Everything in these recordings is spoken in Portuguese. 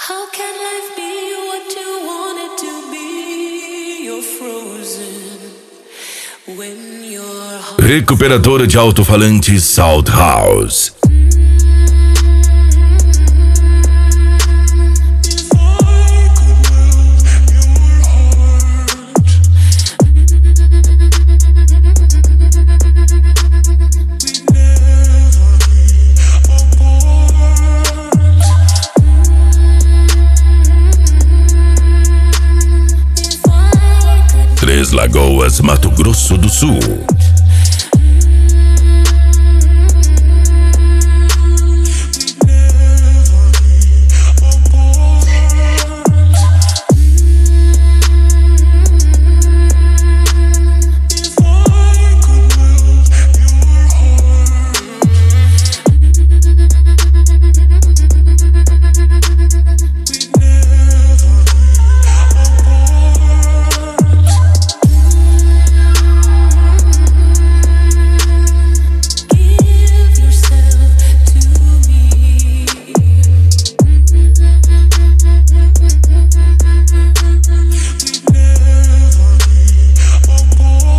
How can life be what you want it to be? You're frozen when your heart... Recuperadora de alto-falantes Sound House. Três Lagoas, Mato Grosso do Sul.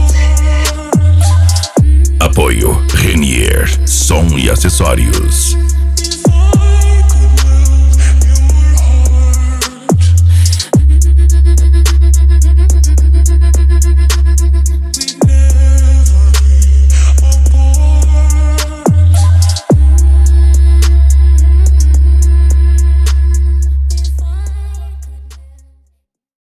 Apoio Renier, som e acessórios.